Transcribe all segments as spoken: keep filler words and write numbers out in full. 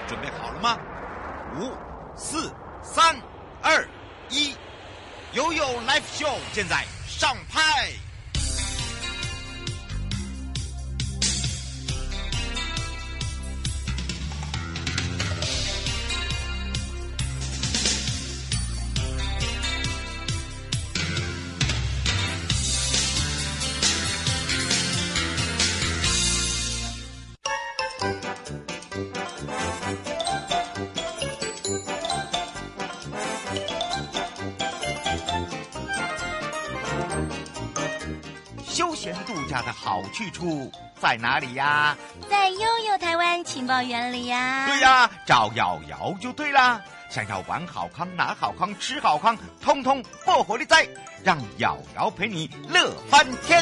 准备好了吗？五、四、三、二、一，悠悠 Live Show 现在上拍。休闲度假的好去处在哪里呀？ 在悠悠台湾情报园里呀。 对呀，找瑶瑶就对啦。想要玩好康、拿好康、吃好康，通通破火力在，让瑶瑶陪你乐翻天。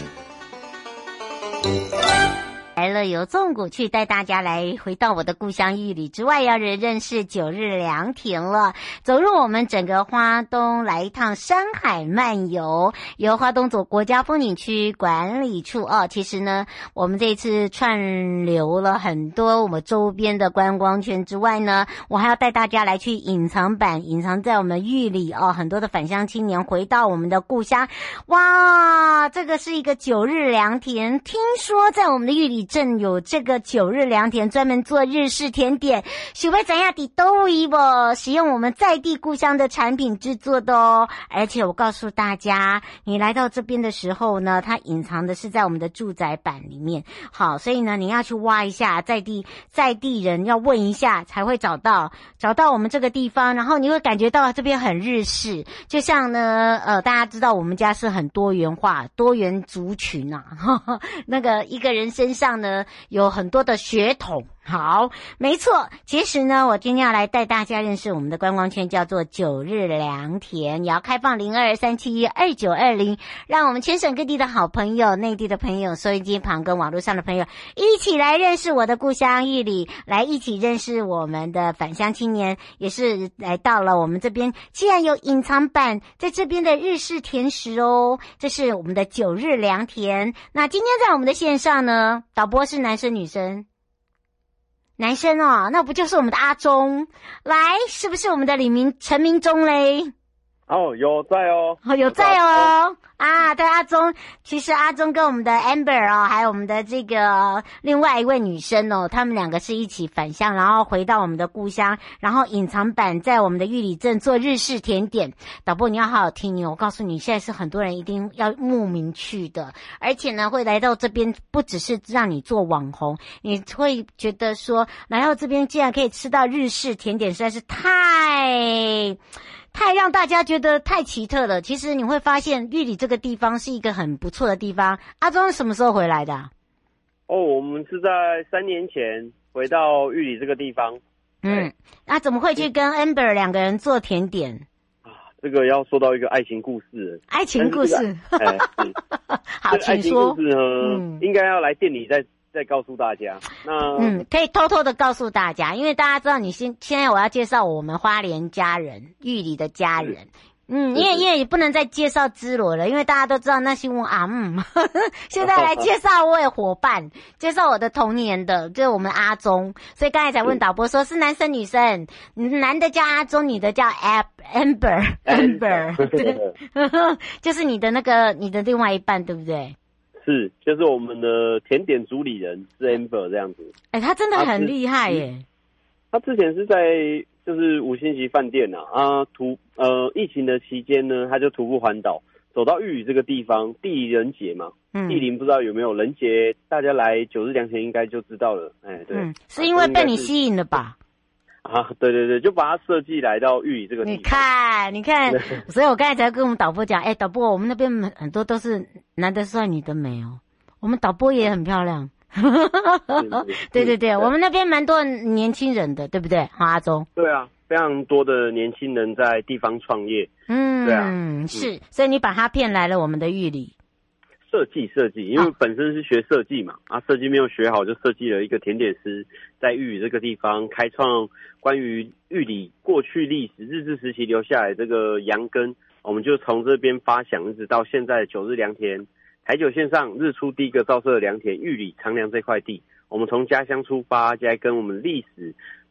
来了由纵谷去带大家来回到我的故乡玉里之外，要认识九日良田了。走入我们整个花东来一趟山海漫游，由花东左国家风景区管理处哦。其实呢，我们这一次串流了很多我们周边的观光圈之外呢，我还要带大家来去隐藏版，隐藏在我们玉里哦，很多的返乡青年回到我们的故乡。哇，这个是一个九日良田，听说在我们的玉里镇有这个九日良田，专门做日式甜点，许会怎样的都一不使用我们在地故乡的产品制作的哦。而且我告诉大家，你来到这边的时候呢，它隐藏的是在我们的住宅版里面。好，所以呢，你要去挖一下，在地在地人要问一下才会找到找到我们这个地方，然后你会感觉到这边很日式，就像呢，呃，大家知道我们家是很多元化、多元族群啊，呵呵，那个一个人身上呢有很多的血统。好，没错，其实呢，我今天要来带大家认识我们的观光圈，叫做九日良田，也要开放零二三七一二九二零，让我们全省各地的好朋友、内地的朋友、收音机旁跟网络上的朋友一起来认识我的故乡玉里，来一起认识我们的返乡青年，也是来到了我们这边，既然有隐藏版在这边的日式甜食哦，这是我们的九日良田。那今天在我们的线上呢，导播是男生女生？男生哦，那不就是我们的阿忠？来，是不是我们的李明陈明忠嘞？ 哦，有在哦， 哦，有在哦。啊，对，阿忠，其实阿忠跟我们的 Amber 哦，还有我们的这个另外一位女生哦，他们两个是一起返乡，然后回到我们的故乡，然后隐藏版在我们的玉里镇做日式甜点。导播，你要好好听哦，我告诉你，现在是很多人一定要慕名去的，而且呢，会来到这边，不只是让你做网红，你会觉得说，来到这边竟然可以吃到日式甜点，实在是太。太让大家觉得太奇特了。其实你会发现玉里这个地方是一个很不错的地方。阿忠什么时候回来的啊？ 哦，我们是在三年前回到玉里这个地方。 嗯，那怎么会去跟 Amber 两个人做甜点？ 啊，这个要说到一个爱情故事。 爱情故事， 这个哎、 好，请说。 爱情故事呢，嗯、应该要来店里再再告诉大家。那嗯，可以偷偷的告诉大家，因为大家知道你现现在我要介绍我们花莲家人玉里的家人。嗯，因为因为也不能再介绍芝罗了，因为大家都知道那是我阿姆。现在来介绍我的伙伴，介绍我的童年的，就是我们阿忠。所以刚才才问导播说是男生女生，男的叫阿忠，女的叫 Amber Amber， 就是你的那个你的另外一半，对不对？ 是，就是我们的甜点主理人是 Amber 这样子。 哎、欸，他真的很厉害耶！ 他之前是在就是五星级饭店啊啊徒呃疫情的期间呢，他就徒步环岛，走到玉里这个地方，地灵人杰嘛，嗯，地灵不知道有没有人杰，大家来九日良田应该就知道了。哎，对、嗯， 是因为被你吸引了吧？ 啊，对对对，就把它设计来到玉里这个地方。 你看，你看，所以我刚才才跟我们导播讲，哎、欸，导播，我们那边很多都是男的帅，女的美哦，我们导播也很漂亮。对对对，我们那边蛮多年轻人的，对不对？好，阿忠。 对啊，非常多的年轻人在地方创业。 嗯， 对啊， 是，所以你把他骗来了我们的玉里。 设计设计，因为本身是学设计嘛，啊，设计没有学好，就设计了一个甜点师在玉里这个地方开创关于玉里过去历史日治时期留下来这个羊羹，我们就从这边发想，一直到现在的九日良田。台九线上日出第一个照射的良田玉里长良这块地，我们从家乡出发，再跟我们历史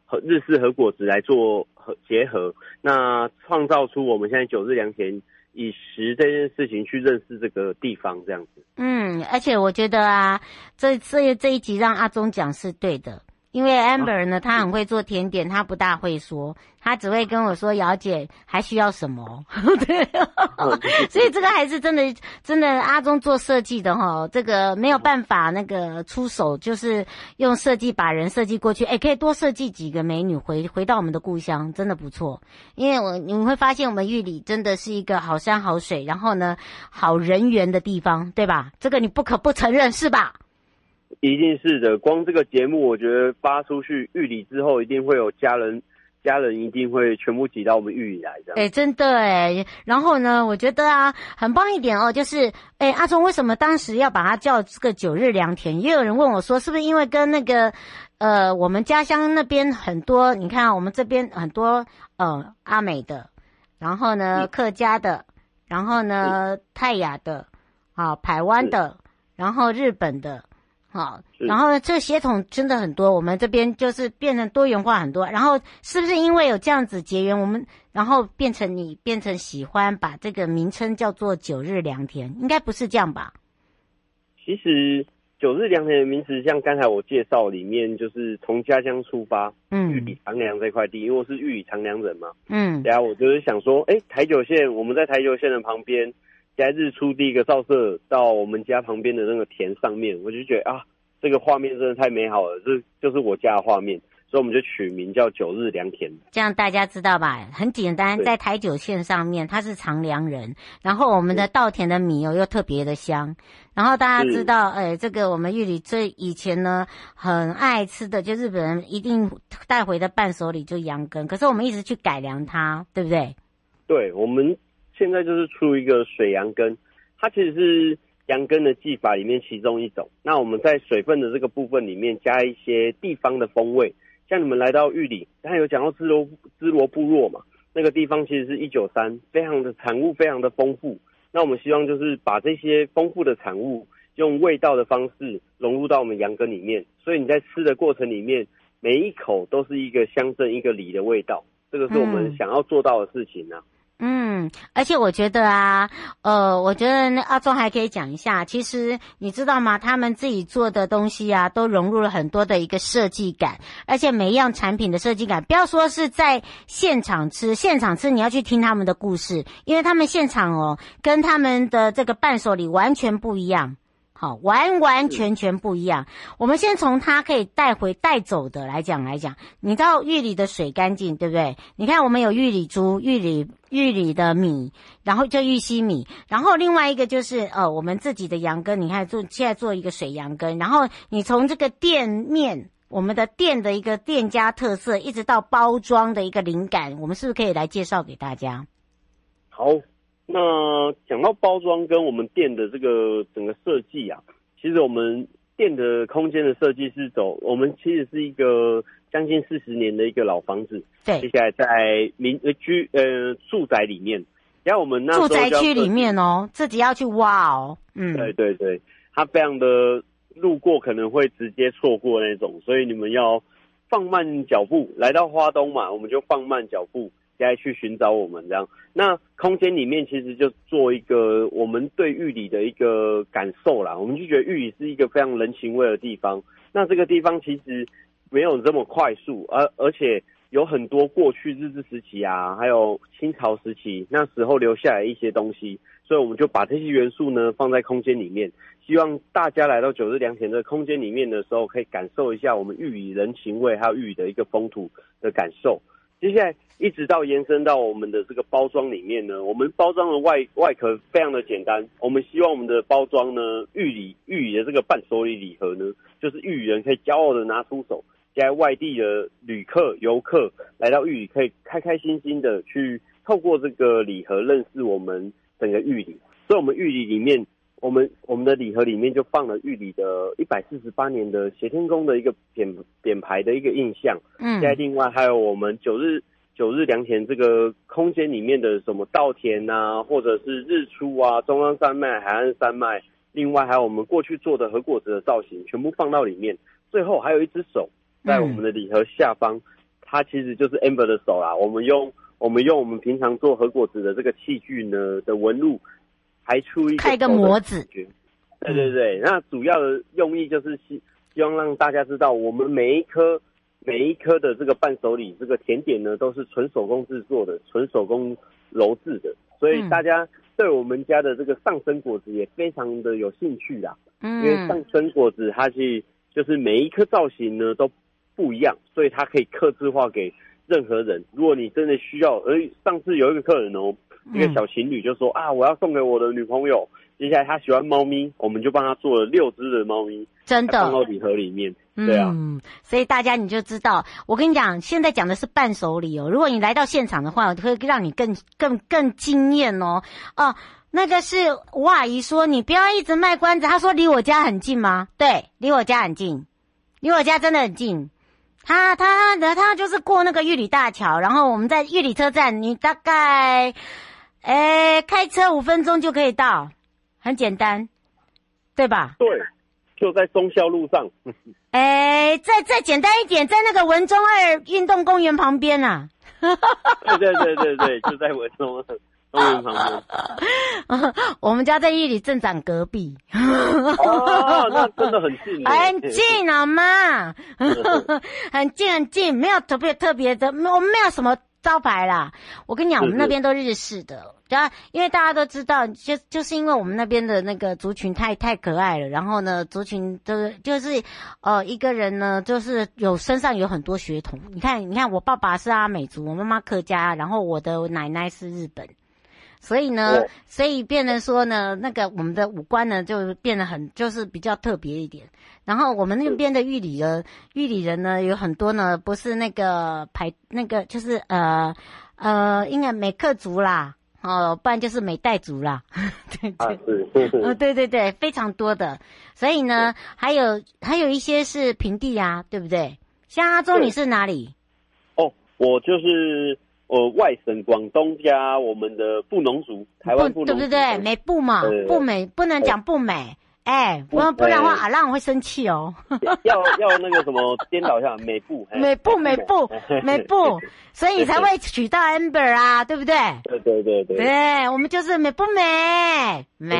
和日式和果子来做和结合，那创造出我们现在九日良田以食这件事情去认识这个地方，这样子。 嗯，而且我觉得啊，这这这一集让阿忠讲是对的。因为 Amber 呢，她很会做甜点，她不大会说，她只会跟我说姚姐还需要什么，对，所以这个还是真的真的阿忠做设计的哈，这个没有办法那个出手，就是用设计把人设计过去，哎，可以多设计几个美女回回到我们的故乡，真的不错。因为我你们会发现我们玉里真的是一个好山好水，然后呢好人缘的地方，对吧？这个你不可不承认是吧？ 一定是的，光这个节目，我觉得发出去玉里之后，一定会有家人，家人一定会全部挤到我们玉里来，这样。 哎，真的哎。然后呢，我觉得啊，很棒一点哦，就是哎，阿忠为什么当时要把它叫这个九日良田？也有人问我说，是不是因为跟那个呃，我们家乡那边很多，你看、啊、我们这边很多呃阿美的，然后呢客家的，然后呢泰雅的，啊，台湾的，然后日本的。好，然后呢，这血统真的很多，我们这边就是变成多元化很多。然后是不是因为有这样子结缘，我们然后变成你变成喜欢把这个名称叫做九日良田？应该不是这样吧？ 其实九日良田的名字，像刚才我介绍里面，就是从家乡出发，嗯，玉里长梁这块地，因为我是玉里长梁人嘛，嗯，然后我就是想说，哎，台九线，我们在台九线的旁边。在日出第一个照射到我们家旁边的那个田上面，我就觉得啊，这个画面真的太美好了，这就是我家的画面，所以我们就取名叫九日良田。这样大家知道吧？很简单，在台九线上面，他是长梁人，然后我们的稻田的米哦又特别的香，然后大家知道，哎，这个我们玉里最以前呢很爱吃的，就日本人一定带回的伴手礼就羊羹，可是我们一直去改良它，对不对？ 对，我们。现在就是出一个水羊羹，它其实是羊羹的技法里面其中一种。那我们在水分的这个部分里面加一些地方的风味，像你们来到玉里，刚才有讲到芝罗芝罗部落嘛，那个地方其实是一九三，非常的产物非常的丰富。那我们希望就是把这些丰富的产物用味道的方式融入到我们羊羹里面，所以你在吃的过程里面，每一口都是一个乡镇一个里的味道，这个是我们想要做到的事情啊。 嗯，而且我觉得啊，呃，我觉得那阿忠还可以讲一下，其实你知道吗？他们自己做的东西啊，都融入了很多的一个设计感，而且每一样产品的设计感，不要说是在现场吃，现场吃你要去听他们的故事，因为他们现场哦，跟他们的这个伴手礼完全不一样。好，完完全全不一样。我们先从它可以带回带走的来讲来讲，你知道玉里的水干净，对不对？你看我们有玉里珠、玉里玉里的米，然后就玉溪米，然后另外一个就是呃我们自己的羊羹，你看做现在做一个水羊羹，然后你从这个店面，我们的店的一个店家特色，一直到包装的一个灵感，我们是不是可以来介绍给大家？ 好。那讲到包装跟我们店的这个整个设计啊，其实我们店的空间的设计是走，我们其实是一个将近四十年的一个老房子， 对， 接下来在民呃居呃住宅里面，然后我们那时候住宅区里面哦，自己要去挖哦，嗯， 对对对，它非常的路过可能会直接错过那种，所以你们要放慢脚步，来到花东嘛，我们就放慢脚步。再去寻找我们这样，那空间里面其实就做一个我们对玉里的一个感受啦。我们就觉得玉里是一个非常人情味的地方。那这个地方其实没有这么快速，而而且有很多过去日治时期啊，还有清朝时期那时候留下来一些东西，所以我们就把这些元素呢放在空间里面，希望大家来到九日良田的空间里面的时候，可以感受一下我们玉里人情味，还有玉里的一个风土的感受。接下来一直到延伸到我们的这个包装里面呢，我们包装的外外壳非常的简单，我们希望我们的包装呢，玉里玉里的这个伴手礼礼盒呢，就是玉里人可以骄傲的拿出手，在外地的旅客游客来到玉里，可以开开心心的去透过这个礼盒认识我们整个玉里。所以我们玉里里面，我们我们的礼盒里面就放了玉里的一百四十八年的协天宫的一个匾匾牌的一个印象，嗯，在另外还有我们九日九日良田这个空间里面的什么稻田啊，或者是日出啊，中央山脉、海岸山脉，另外还有我们过去做的和果子的造型，全部放到里面。最后还有一只手在我们的礼盒下方， 它其实就是 Amber 的手啦。我们用我们用我们平常做和果子的这个器具呢的纹路，排出一个开一个模子。 对对对，那主要的用意就是希希望让大家知道，我们每一颗每一颗的这个伴手礼这个甜点呢，都是纯手工制作的，纯手工揉制的，所以大家对我们家的这个上升果子也非常的有兴趣啦。嗯，因为上升果子它是就是每一颗造型呢都不一样，所以它可以客制化给任何人。如果你真的需要，而上次有一个客人哦，一个小情侣就说、嗯、啊，我要送给我的女朋友。接下来他喜欢猫咪，我们就帮他做了六只的猫咪， 真的放到礼盒里面。对啊， 嗯，所以大家你就知道，我跟你讲，现在讲的是伴手礼哦。如果你来到现场的话，我会让你更更更惊艳哦。哦，那个是吴阿姨说，你不要一直卖关子。她说离我家很近吗？对，离我家很近，离我家真的很近。他他他就是过那个玉里大桥，然后我们在玉里车站，你大概，诶，开车五分钟就可以到。很简单，对吧？ 对，就在忠孝路上。 哎，再再简单一点，在那个文中二运动公园旁边啊。 对对对对对，就在文中二公园旁边。 我们家在玉里镇长隔壁。 哦，那真的很近。 很近好吗？很近很近，没有特别特别的，我们没有什么招牌啦。我跟你讲，我们那边都日式的。然后，因为大家都知道，就就是因为我们那边的那个族群太太可爱了，然后呢，族群都就是呃一个人呢，就是有身上有很多血统。你看，你看，我爸爸是阿美族，我妈妈客家，然后我的奶奶是日本，所以呢，哦、所以变成说呢，那个我们的五官呢就变得很就是比较特别一点。然后我们那边的玉里人，玉里人呢有很多呢，不是那个排那个就是呃呃，应该美客族啦。哦，不然就是美代族啦，对对，啊、是是哦，对对对，非常多的，所以呢，还有还有一些是平地啊，对不对？像阿忠，你是哪里？ 哦，我就是呃外省广东加我们的布农族，台湾布农族， 对不对？美布嘛，不美不能讲不美。哎，不不然的话，阿浪会生气哦。 要要那个什么颠倒一下，美布， 美布美布美布，所以你才会娶到 Amber 啊，对不对？ 对对对对。 对，我们就是美不美美。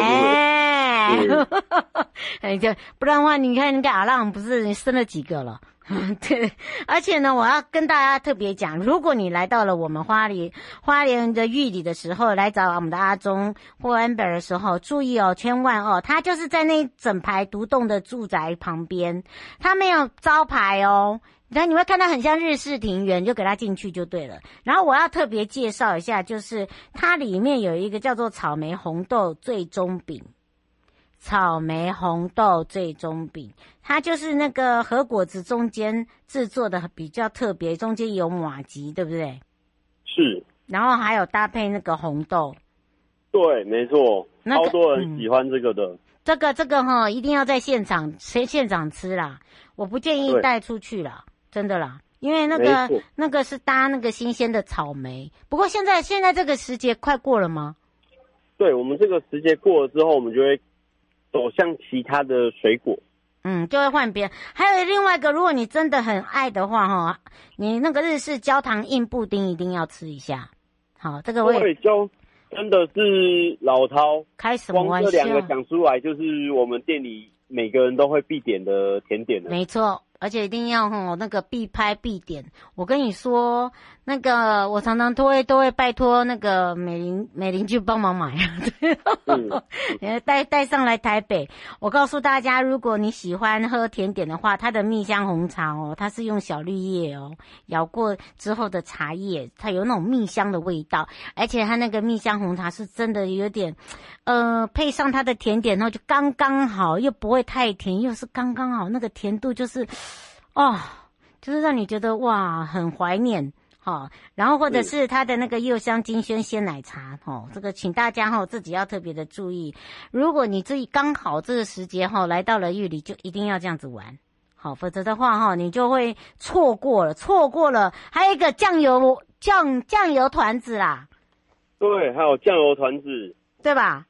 哎，就不然的话，你看那个阿浪不是生了几个了？对，而且呢，我要跟大家特别讲，如果你来到了我们花莲花莲的玉里的时候，来找我们的阿忠或 Amber 的时候，注意哦，千万哦，他就是在那整排独栋的住宅旁边，他没有招牌哦。然后你会看到很像日式庭园，就给他进去就对了。然后我要特别介绍一下，就是它里面有一个叫做草莓红豆最终饼。草莓红豆最终饼，它就是那个和果子中间制作的比较特别，中间有马吉，对不对？ 是。 然后还有搭配那个红豆。 对，没错，那个、超多人喜欢这个的。嗯、 这个这个哈，一定要在现场现现场吃啦，我不建议带出去啦，真的啦，因为那个那个是搭那个新鲜的草莓。不过现在现在这个时节快过了吗？ 对，我们这个时节过了之后，我们就会走向其他的水果， 嗯，就会换别人。还有另外一个，如果你真的很爱的话，哈，你那个日式焦糖硬布丁一定要吃一下。好，这个我也对，就真的是老饕， 开什么玩笑？ 光这两个讲出来，就是我们店里每个人都会必点的甜点了。 没错，而且一定要吼那个必拍必点。我跟你说，那个我常常都会都会拜托那个美玲美玲去帮忙买啊，嗯、带带上来台北。我告诉大家，如果你喜欢喝甜点的话，它的蜜香红茶哦，它是用小绿叶哦摇过之后的茶叶，它有那种蜜香的味道，而且它那个蜜香红茶是真的有点，呃，配上它的甜点，然后就刚刚好，又不会太甜，又是刚刚好，那个甜度就是。哦，就是让你觉得哇，很怀念哈、哦。然后或者是它的那个柚香金萱鲜奶茶哦，这个请大家哈、哦、自己要特别的注意。如果你自己刚好这个时节哈、哦、来到了玉里，就一定要这样子玩，好，否则的话哈、哦、你就会错过了，错过了。还有一个酱油酱酱油团子啦， 对，还有酱油团子， 对吧？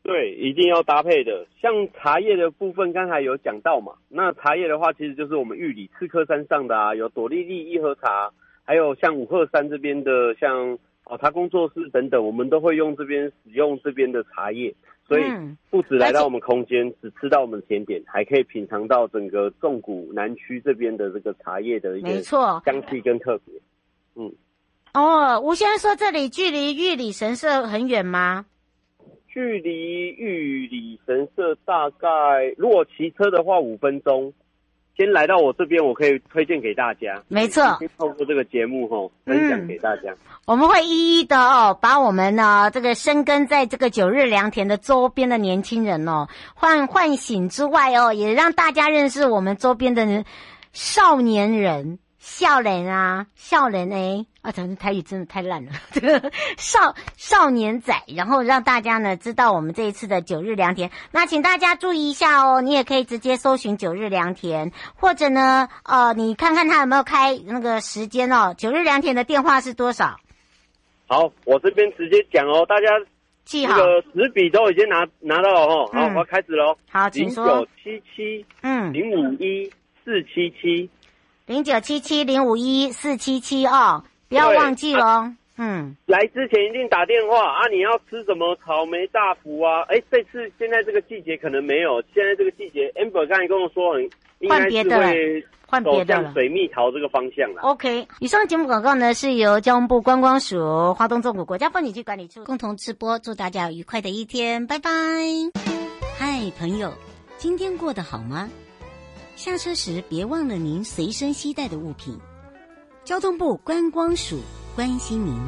对，一定要搭配的。像茶叶的部分，刚才有讲到嘛，那茶叶的话，其实就是我们玉里赤科山上的啊，有朵莉莉一盒茶，还有像五鹤山这边的，像哦茶工作室等等，我们都会用这边使用这边的茶叶。所以不止来到我们空间，只吃到我们的甜点，还可以品尝到整个纵谷南区这边的这个茶叶的一个香气跟特别。嗯， 哦，吴先生说这里距离玉里神社很远吗？ 距离玉里神社大概，如果骑车的话五分钟。先来到我这边，我可以推荐给大家。 没错， 透过这个节目吼，分享给大家。嗯、 我们会一一的哦，把我们呢这个深耕在这个九日良田的周边的年轻人哦，唤唤醒之外哦，也让大家认识我们周边的少年人。少年啊，少年哎，啊，咱们台语真的太烂了，少少年仔，然后让大家呢知道我们这一次的九日良田。那请大家注意一下哦，你也可以直接搜寻九日良田，或者呢，呃，你看看他有没有开那个时间哦。九日良田的电话是多少？ 好，我这边直接讲哦，大家记好， 这个纸笔都已经拿拿到了哦。好，嗯、我要开始喽。 好，请说。 零九七七嗯零五一四七七。 零九七七零五一四七七哦，不要忘记咯、啊、嗯， 来之前一定打电话啊！你要吃什么草莓大福啊？哎，这次现在这个季节可能没有，现在这个季节 Amber 刚才跟我说很应该是会换别的了， 水蜜桃这个方向啦。 OK， 以上节目广告呢是由交通部观光署、花东纵谷国家风景区管理处共同直播，祝大家有愉快的一天，拜拜。嗨，朋友，今天过得好吗？下车时别忘了您随身携带的物品。交通部观光署关心您。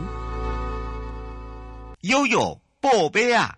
悠悠宝贝啊！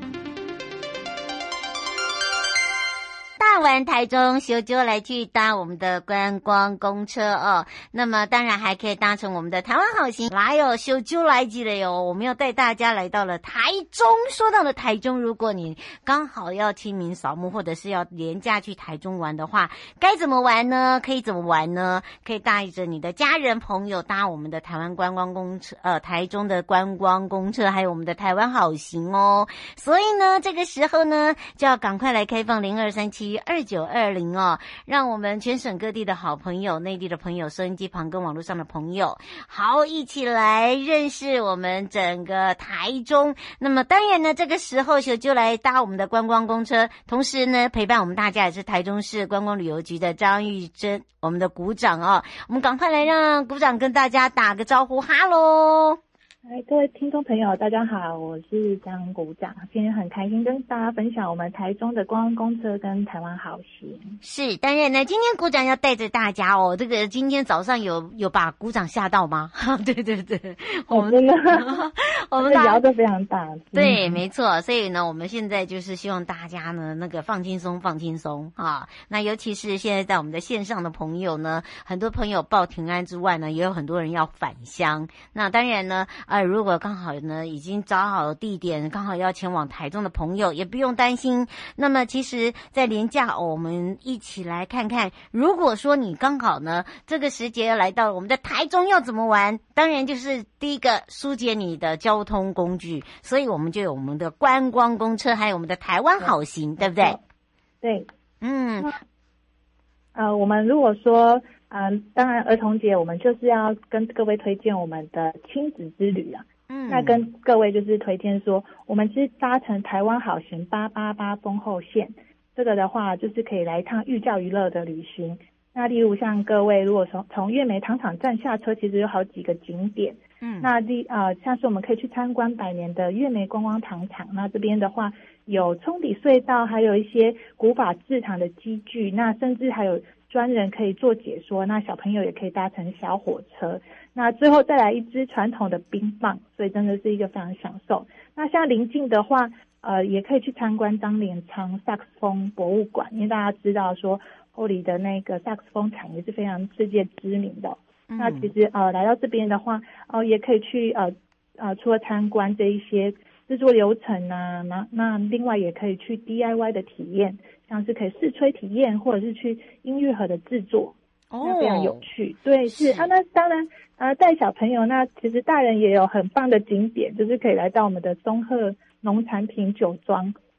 大玩台中修就来去搭我们的观光公车哦，那么当然还可以搭乘我们的台湾好行来哦，修就来记了哟。我们要带大家来到了台中，说到了台中，如果你刚好要清明扫墓或者是要连假去台中玩的话，该怎么玩呢？可以怎么玩呢？可以带着你的家人朋友搭我们的台湾观光公车，呃，台中的观光公车，还有我们的台湾好行哦。所以呢，这个时候呢，就要赶快来开放零二三七二九二零哦，让我们全省各地的好朋友、内地的朋友、收音机旁跟网络上的朋友，好一起来认识我们整个台中。那么当然呢，这个时候就来搭我们的观光公车，同时呢，陪伴我们大家也是台中市观光旅游局的张玉珍，我们的股长哦。我们赶快来让股长跟大家打个招呼，哈喽。 嗨，各位听众朋友，大家好，我是张股长，今天很开心跟大家分享我们台中的观光公车跟台湾好行。是， 当然呢，今天股长要带着大家哦，这个今天早上有有把股长吓到吗？对对对，我们真的， 我们聊得非常大。 对，没错，所以呢，我们现在就是希望大家呢，那个放轻松，放轻松啊。那尤其是现在在我们的线上的朋友呢，很多朋友报平安之外呢，也有很多人要返乡。那当然呢，呃，如果刚好呢已经找好地点，刚好要前往台中的朋友，也不用担心。那么其实在连假、哦、我们一起来看看，如果说你刚好呢这个时节来到我们的台中要怎么玩，当然就是第一个疏解你的交通工具，所以我们就有我们的观光公车，还有我们的台湾好行，对不对？ 对， 嗯， 呃，我们如果说嗯、呃，当然儿童节我们就是要跟各位推荐我们的亲子之旅啊。嗯，那跟各位就是推荐说，我们是搭乘台湾好行八八八丰后线，这个的话就是可以来一趟寓教于乐的旅行。那例如像各位如果从从月梅糖厂站下车，其实有好几个景点。嗯，那例呃像是我们可以去参观百年的月梅观光糖厂，那这边的话有冲底隧道，还有一些古法制糖的机具，那甚至还有专人可以做解说，那小朋友也可以搭乘小火车。那最后再来一支传统的冰棒，所以真的是一个非常享受。那像临近的话，呃，也可以去参观张镰仓萨克斯风博物馆，因为大家知道说后里的那个萨克斯风产业是非常世界知名的。嗯、那其实呃来到这边的话，呃也可以去呃呃除了参观这一些制作流程啊，那那另外也可以去 D I Y 的体验，像是可以试吹体验，或者是去音乐盒的制作。哦，非常有趣。对，是啊，那当然啊，带小朋友，那其实大人也有很棒的景点，就是可以来到我们的松鹤农产品酒庄。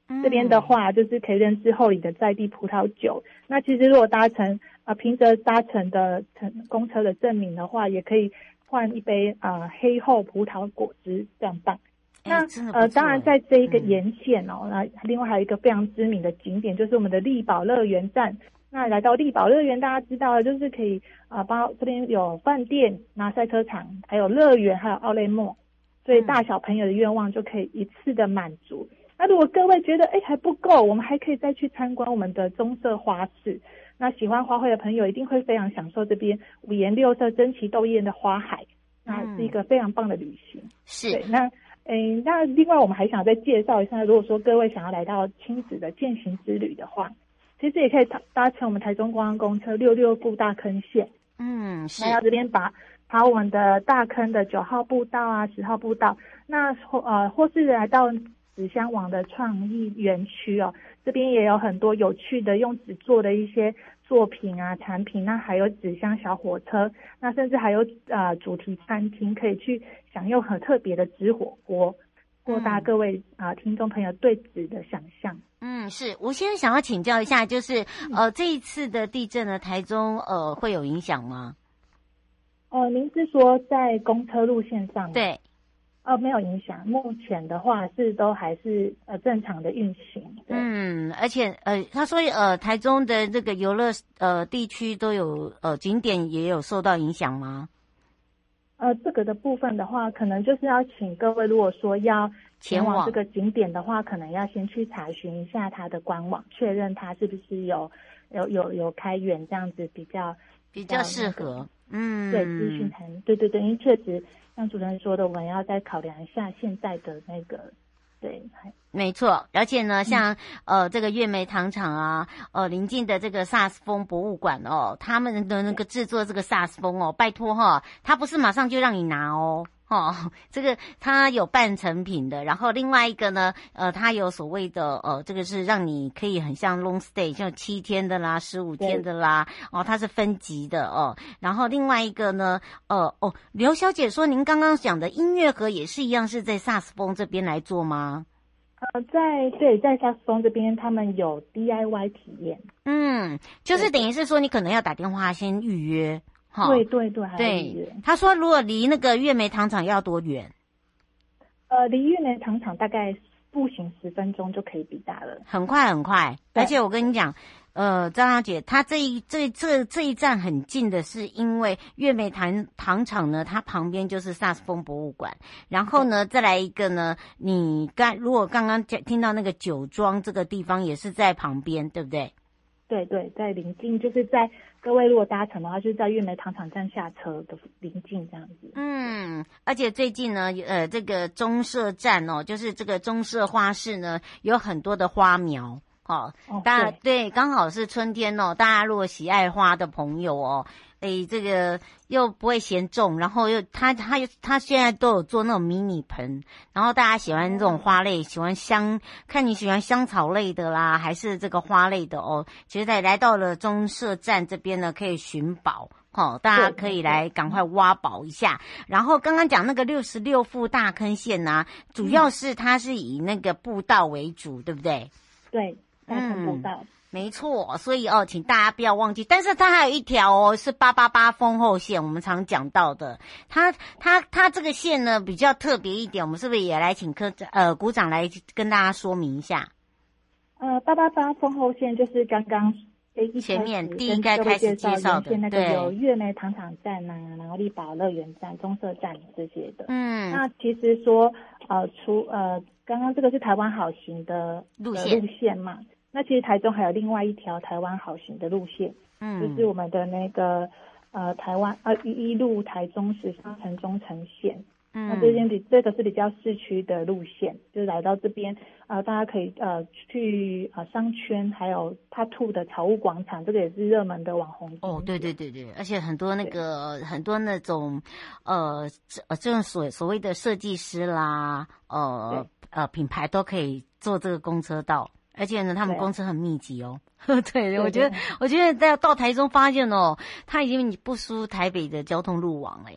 嗯、这边的话就是可以认识后里的在地葡萄酒。那其实如果搭乘呃凭着搭乘的乘公车的证明的话，也可以换一杯呃黑后葡萄果汁，非常棒。那呃，当然在这一个沿线哦，那、嗯、另外还有一个非常知名的景点，就是我们的丽宝乐园站。那来到丽宝乐园，大家知道的就是可以啊，包、呃、这边有饭店、那赛车场，还有乐园，还有奥莱莫，所以大小朋友的愿望就可以一次的满足。嗯、那如果各位觉得哎还不够，我们还可以再去参观我们的棕色花市。那喜欢花卉的朋友一定会非常享受这边五颜六色、争奇斗艳的花海，那是一个非常棒的旅行。 是， 对，那。诶，那另外我们还想再介绍一下，如果说各位想要来到亲子的健行之旅的话，其实也可以搭乘我们台中观光公车六六步大坑线。 嗯，是。 来到这边把爬我们的大坑的九号步道啊、十号步道，那呃或是来到纸箱网的创意园区哦，这边也有很多有趣的用纸做的一些作品啊、产品，那还有纸箱小火车，那甚至还有呃主题餐厅，可以去享用很特别的纸火锅，扩大各位啊、呃、听众朋友对纸的想象。 嗯，是，我现在想要请教一下，就是呃这一次的地震呢，台中呃会有影响吗？ 呃，您是说在公车路线上吗？ 对。 哦，没有影响。目前的话是都还是呃正常的运行。 嗯，而且呃，他说呃，台中的这个游乐呃地区都有呃景点也有受到影响吗？ 呃，这个的部分的话，可能就是要请各位，如果说要前往这个景点的话，可能要先去查询一下它的官网，确认它是不是有有有有开源，这样子比较比较适合。嗯， 对，资讯才对对对，因为确实像主持人说的，我们要再考量一下现在的那个，对， 没错。而且呢，像、嗯、呃这个月眉糖厂啊，呃临近的这个萨斯风博物馆哦，他们的那个制作这个萨斯风哦，拜托哈，他不是马上就让你拿哦。哦，这个它有半成品的，然后另外一个呢，呃，它有所谓的呃，这个是让你可以很像 long stay， 像七天的啦、十五天的啦，哦，它是分级的哦。然后另外一个呢，呃，哦，刘小姐说您刚刚讲的音乐盒也是一样，是在萨斯风这边来做吗？ 呃，在对，在萨斯风这边他们有 D I Y 体验， 嗯，就是等于是说你可能要打电话先预约。 对对对， 对，他说如果离那个月眉糖厂要多远？ 呃，离月眉糖厂大概步行十分钟就可以抵达了， 很快很快。而且我跟你讲，呃，张小姐，她这一这这这一站很近的是因为月眉糖糖厂呢，它旁边就是萨斯风博物馆，然后呢再来一个呢，你刚如果刚刚听到那个酒庄这个地方也是在旁边，对不对？ 对对，在临近，就是在各位如果搭乘的话，就是在月眉糖厂站下车的临近这样子。 嗯，而且最近呢，呃，这个中社站哦，就是这个中社花市呢，有很多的花苗。哦，大家对，刚好是春天哦，大家如果喜爱花的朋友哦，诶，这个又不会嫌重，然后又他他他现在都有做那种迷你盆，然后大家喜欢这种花类，喜欢香，看你喜欢香草类的啦，还是这个花类的哦。其实在来到了中社站这边呢，可以寻宝。哦，大家可以来赶快挖宝一下。然后刚刚讲那个六十六副大坑线呢、啊，主要是它是以那个步道为主，对不对？ 对。大坑步道、嗯， 没错，所以哦，请大家不要忘记。但是它还有一条哦，是八八八丰后线，我们常讲到的。它它它这个线呢比较特别一点，我们是不是也来请科呃股长来跟大家说明一下？ 呃，八八八丰后线就是刚刚前面第一该开始介绍的， 那个有月眉糖厂站啊，然后丽宝乐园站、中社站这些的。嗯，那其实说呃，除呃刚刚这个是台湾好行的路线路线嘛。那其实台中还有另外一条台湾好行的路线，嗯，就是我们的那个呃台湾呃一一路台中市商城中城线，嗯，那这边比这个是比较市区的路线，就是来到这边呃大家可以呃去呃商圈，还有它兔的草屋广场，这个也是热门的网红哦，对对对对，而且很多那个很多那种呃呃这种所所谓的设计师啦，呃呃品牌都可以坐这个公车道。而且呢，他们公车很密集哦。对, 对, 对，我觉得，我觉得在到台中发现哦，它已经不输台北的交通路网嘞。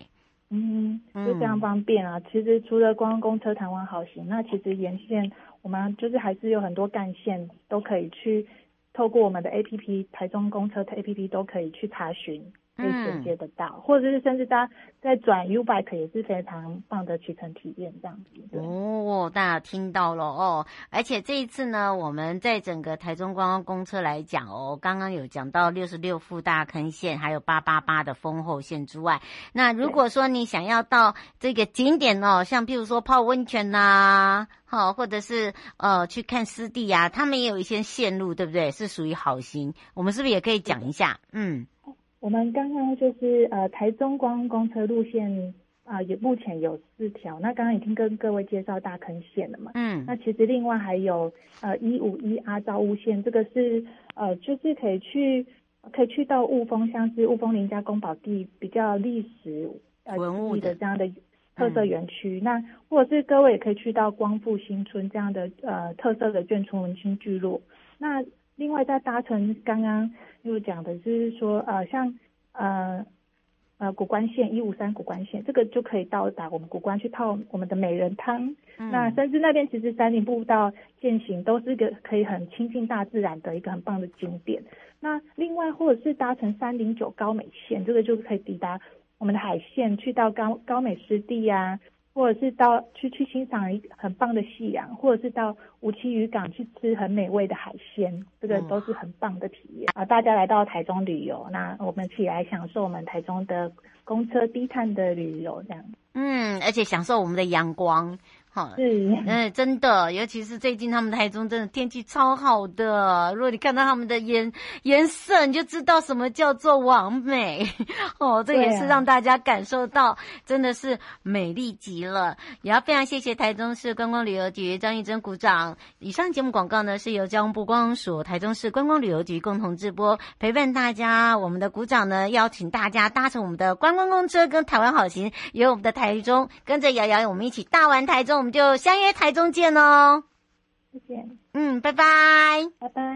嗯，就非常方便啊。其实除了观光公车台湾好行，那其实沿线我们就是还是有很多干线都可以去透过我们的 A P P 台中公车的 A P P 都可以去查询，可以衔接得到，嗯、或者是甚至大家在转 U-Bike 也是非常棒的骑乘体验这样子。 哦，大家听到了哦，而且这一次呢，我们在整个台中观光公车来讲哦，刚刚有讲到六十六副大坑线，还有八八八的丰后线之外，那如果说你想要到这个景点哦，像譬如说泡温泉呐、啊，好，或者是呃去看湿地啊，他们也有一些线路，对不对？是属于好行，我们是不是也可以讲一下？嗯。 我们刚刚就是呃台中观光公车路线啊、呃，也目前有四条。那刚刚已经跟各位介绍大坑线了嘛，嗯，那其实另外还有呃一五一阿造雾线，这个是呃就是可以去可以去到雾峰，像是雾峰林家宫保地比较历史呃文物的这样的特色园区、嗯。那或者是各位也可以去到光复新村这样的呃特色的眷村文青聚落。那另外，在搭乘刚刚又讲的就是说，呃，像呃呃古关线一五三古关线，这个就可以到达我们古关去泡我们的美人汤。嗯、那甚至那边其实山林步道健行都是一个可以很亲近大自然的一个很棒的景点。那另外，或者是搭乘三零九高美线，这个就可以抵达我们的海线，去到高高美湿地啊。或者是到去去欣赏一很棒的夕阳，或者是到五七渔港去吃很美味的海鲜，这个都是很棒的体验啊！大家来到台中旅游，那我们一起来享受我们台中的公车低碳的旅游，这样。嗯， 而且享受我们的阳光。好， 是， 嗯，真的，尤其是最近他们台中真的天气超好的，如果你看到他们的颜颜色，你就知道什么叫做完美哦。这也是让大家感受到真的是美丽极了。也要非常谢谢台中市观光旅游局张玉珍股长。以上节目广告呢是由交通部观光署、台中市观光旅游局共同直播，陪伴大家。我们的股长呢邀请大家搭乘我们的观光公车跟台湾好行，由我们的台中跟着瑶瑶我们一起大玩台中。我们就相约台中见哦， 谢谢， 嗯，拜拜， 拜拜。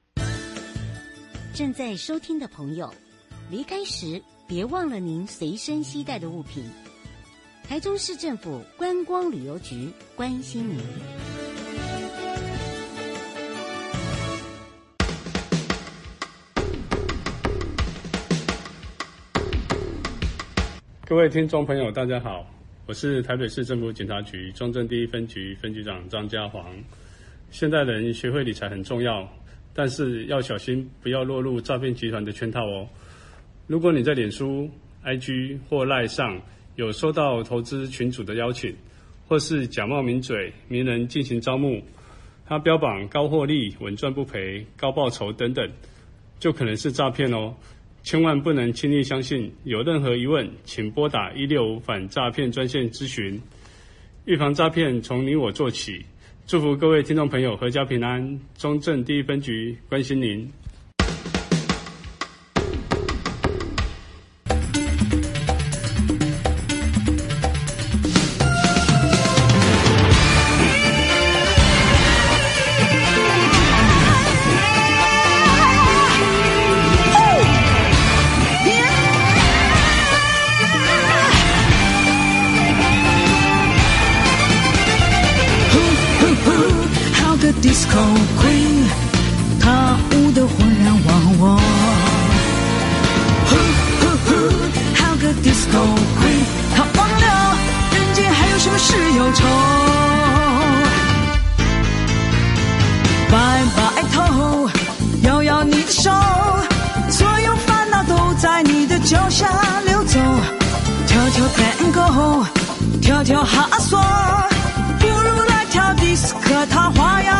正在收听的朋友，离开时别忘了您随身携带的物品。台中市政府观光旅游局关心您。 各位听众朋友，大家好。我是台北市政府警察局中正第一分局分局长张家煌。现代人学会理财很重要，但是要小心不要落入诈骗集团的圈套哦。如果你在脸书、I G 或 LINE 上有收到投资群组的邀请，或是假冒名嘴、名人进行招募，他标榜高获利、稳赚不赔、高报酬等等，就可能是诈骗哦。千万不能轻易相信，有任何疑问请拨打一六五反诈骗专线咨询。预防诈骗从你我做起，祝福各位听众朋友阖家平安。中正第一分局关心您。 Disco Queen， 她舞得浑然忘我。呼呼呼，好个 Disco Queen， 她忘了人间还有什么事忧愁。摆摆头，摇摇你的手，所有烦恼都在你的脚下流走。跳跳 Tango， 跳跳哈索，不如来跳迪斯科，她花样